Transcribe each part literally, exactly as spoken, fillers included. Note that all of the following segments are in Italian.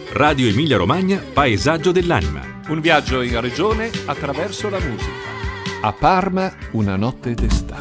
Radio Emilia Romagna, Paesaggio dell'anima. Un viaggio in regione attraverso la musica. A Parma, una notte d'estate.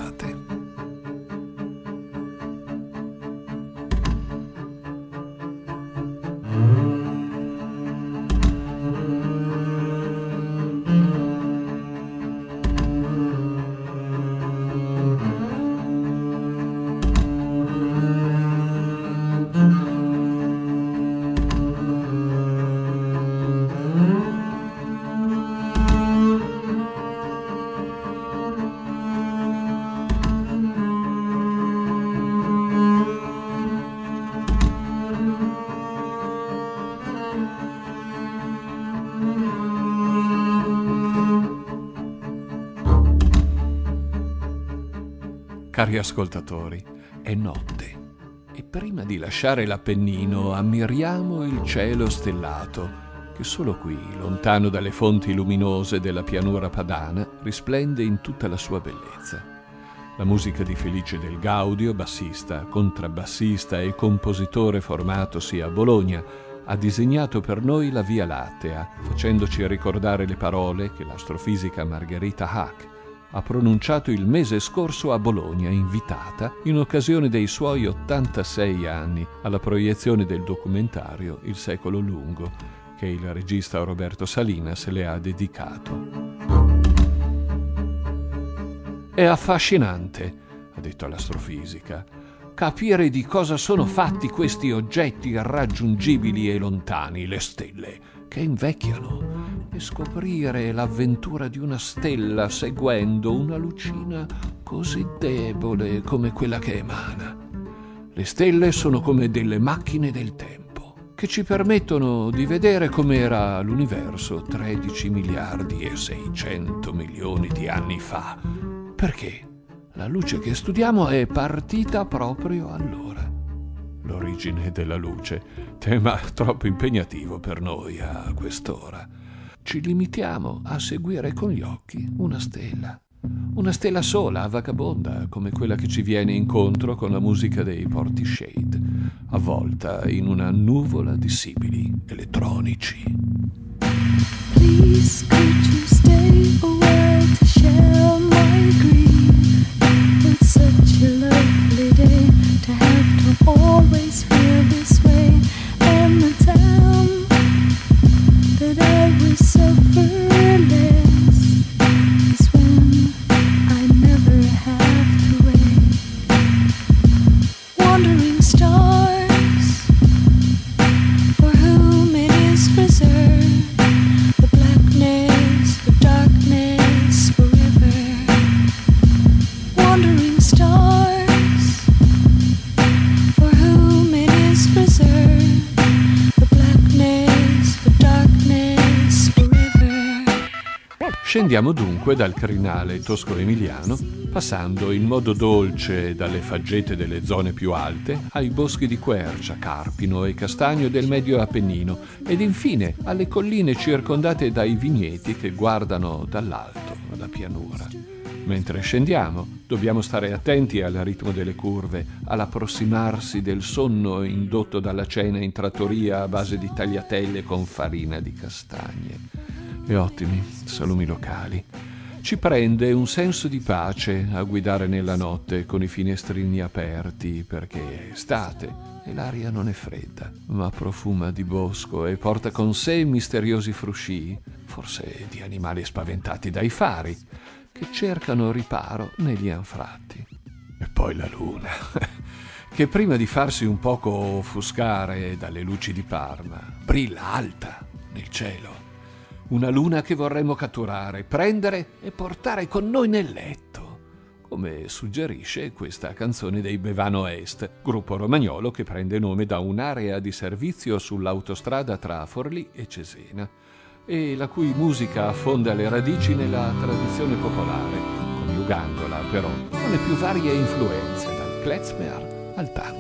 Cari ascoltatori, è notte e prima di lasciare l'Appennino ammiriamo il cielo stellato che solo qui, lontano dalle fonti luminose della pianura padana, risplende in tutta la sua bellezza. La musica di Felice Del Gaudio, bassista, contrabbassista e compositore formatosi a Bologna, ha disegnato per noi la Via Lattea, facendoci ricordare le parole che l'astrofisica Margherita Hack ha pronunciato il mese scorso a Bologna, invitata in occasione dei suoi ottantasei anni alla proiezione del documentario Il secolo lungo, che il regista Roberto Salinas le ha dedicato. È affascinante, ha detto l'astrofisica, capire di cosa sono fatti questi oggetti irraggiungibili e lontani, le stelle, che invecchiano, e scoprire l'avventura di una stella seguendo una lucina così debole come quella che emana. Le stelle sono come delle macchine del tempo, che ci permettono di vedere com'era l'universo tredici miliardi e seicento milioni di anni fa, perché la luce che studiamo è partita proprio allora. L'origine della luce, tema troppo impegnativo per noi a quest'ora. Ci limitiamo a seguire con gli occhi una stella. Una stella sola, vagabonda, come quella che ci viene incontro con la musica dei Portishead, avvolta in una nuvola di sibili elettronici. Please could you stay a while to share my grief? It's such a lovely day to have to always feel this way, and the time that I will suffer less is when I never have to wait. Wandering stars, for whom it is reserved, the blackness, the darkness forever. Wandering stars, for whom it is reserved, the blackness, the darkness forever. Scendiamo dunque dal crinale tosco-emiliano, passando in modo dolce dalle faggete delle zone più alte ai boschi di quercia, carpino e castagno del medio Appennino ed infine alle colline circondate dai vigneti che guardano dall'alto la pianura. Mentre scendiamo, dobbiamo stare attenti al ritmo delle curve, all'approssimarsi del sonno indotto dalla cena in trattoria a base di tagliatelle con farina di castagne e ottimi salumi locali. Ci prende un senso di pace a guidare nella notte con i finestrini aperti perché è estate e l'aria non è fredda, ma profuma di bosco e porta con sé misteriosi fruscii, forse di animali spaventati dai fari, che cercano riparo negli anfratti. E poi la luna, che prima di farsi un poco offuscare dalle luci di Parma, brilla alta nel cielo. Una luna che vorremmo catturare, prendere e portare con noi nel letto, come suggerisce questa canzone dei Bevano Est, gruppo romagnolo che prende nome da un'area di servizio sull'autostrada tra Forlì e Cesena e la cui musica affonda le radici nella tradizione popolare, coniugandola però con le più varie influenze, dal klezmer al tango.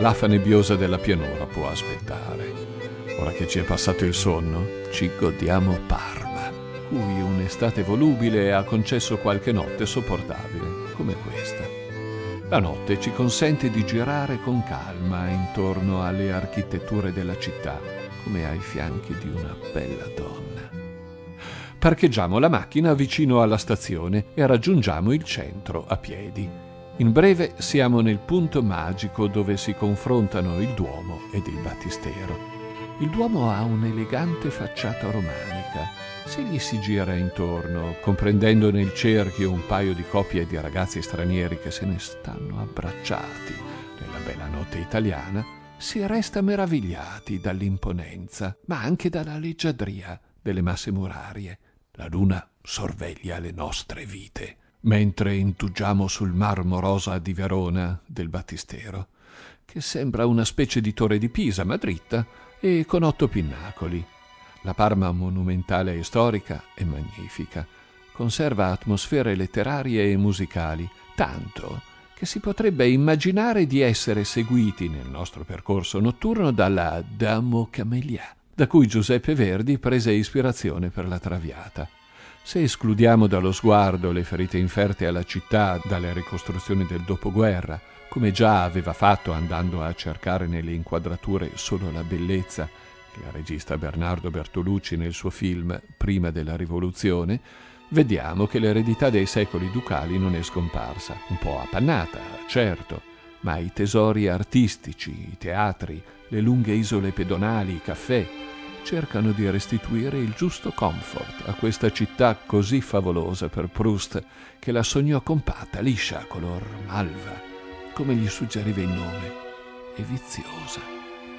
l'afa nebbiosa della pianura può aspettare. Ora che ci è passato il sonno, ci godiamo Parma, cui un'estate volubile ha concesso qualche notte sopportabile, come questa. La notte ci consente di girare con calma intorno alle architetture della città, come ai fianchi di una bella donna. Parcheggiamo la macchina vicino alla stazione e raggiungiamo il centro a piedi. In breve siamo nel punto magico dove si confrontano il Duomo ed il Battistero. Il Duomo ha un'elegante facciata romanica. Se gli si gira intorno, comprendendo nel cerchio un paio di coppie di ragazzi stranieri che se ne stanno abbracciati nella bella notte italiana, si resta meravigliati dall'imponenza, ma anche dalla leggiadria delle masse murarie. La luna sorveglia le nostre vite, mentre indugiamo sul marmo rosa di Verona del Battistero, che sembra una specie di torre di Pisa, ma dritta e con otto pinnacoli. La Parma monumentale e storica è magnifica, conserva atmosfere letterarie e musicali, tanto che si potrebbe immaginare di essere seguiti nel nostro percorso notturno dalla Damo Camélia, da cui Giuseppe Verdi prese ispirazione per la Traviata. Se escludiamo dallo sguardo le ferite inferte alla città dalle ricostruzioni del dopoguerra, come già aveva fatto andando a cercare nelle inquadrature solo la bellezza che il regista Bernardo Bertolucci nel suo film Prima della Rivoluzione, vediamo che l'eredità dei secoli ducali non è scomparsa, un po' appannata, certo, ma i tesori artistici, i teatri, le lunghe isole pedonali, i caffè, cercano di restituire il giusto comfort a questa città così favolosa per Proust, che la sognò compatta, liscia, color malva, come gli suggeriva il nome, e viziosa.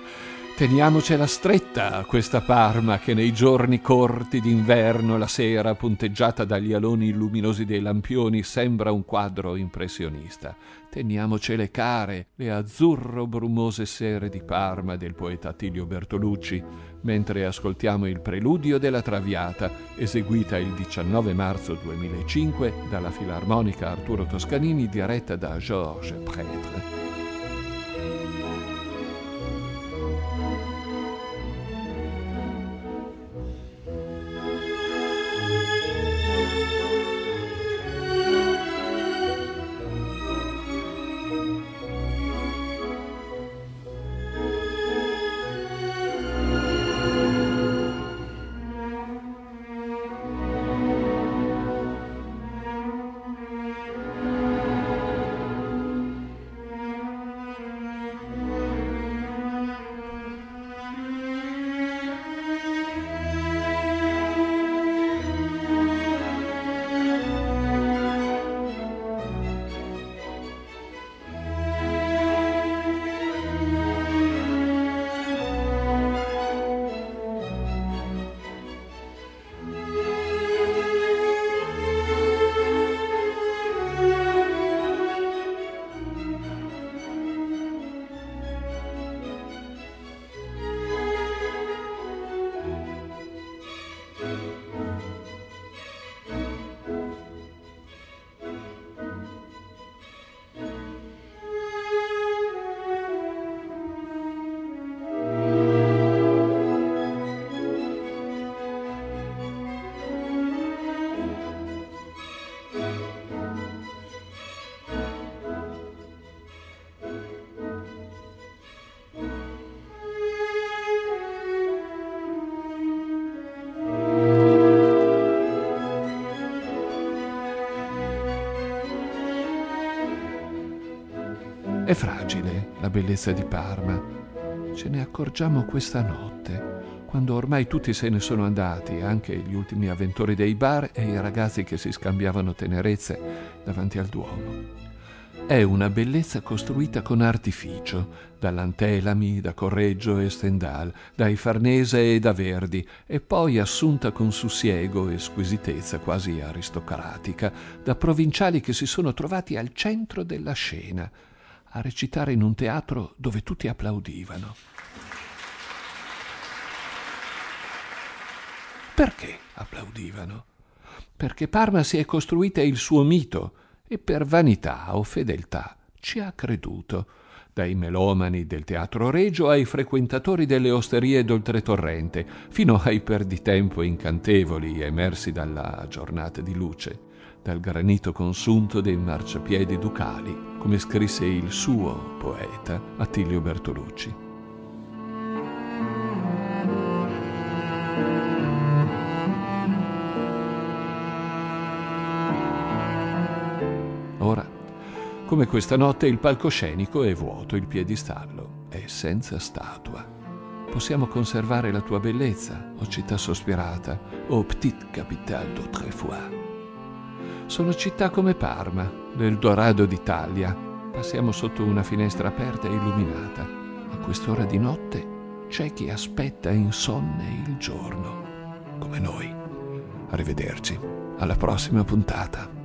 Teniamocela stretta questa Parma che nei giorni corti d'inverno, la sera punteggiata dagli aloni luminosi dei lampioni, sembra un quadro impressionista. Teniamocele care le azzurro-brumose sere di Parma del poeta Attilio Bertolucci, mentre ascoltiamo il preludio della Traviata, eseguita il diciannove marzo duemilacinque dalla Filarmonica Arturo Toscanini, diretta da Georges Prêtre. È fragile la bellezza di Parma. Ce ne accorgiamo questa notte, quando ormai tutti se ne sono andati, anche gli ultimi avventori dei bar e i ragazzi che si scambiavano tenerezze davanti al Duomo. È una bellezza costruita con artificio, da Lantelami, da Correggio e Stendhal, dai Farnese e da Verdi, e poi assunta con sussiego e squisitezza quasi aristocratica da provinciali che si sono trovati al centro della scena, a recitare in un teatro dove tutti applaudivano. Perché applaudivano? Perché Parma si è costruita il suo mito e per vanità o fedeltà ci ha creduto. dai melomani del Teatro Regio ai frequentatori delle osterie d'Oltretorrente, fino ai perditempo incantevoli emersi dalla giornata di luce, dal granito consunto dei marciapiedi ducali, come scrisse il suo poeta Attilio Bertolucci. Ora, come questa notte, il palcoscenico è vuoto, il piedistallo è senza statua. Possiamo conservare la tua bellezza, o città sospirata, o petite capitale d'autrefois. Sono città come Parma, l'Eldorado d'Italia. Passiamo sotto una finestra aperta e illuminata. A quest'ora di notte c'è chi aspetta insonne il giorno, come noi. Arrivederci, alla prossima puntata.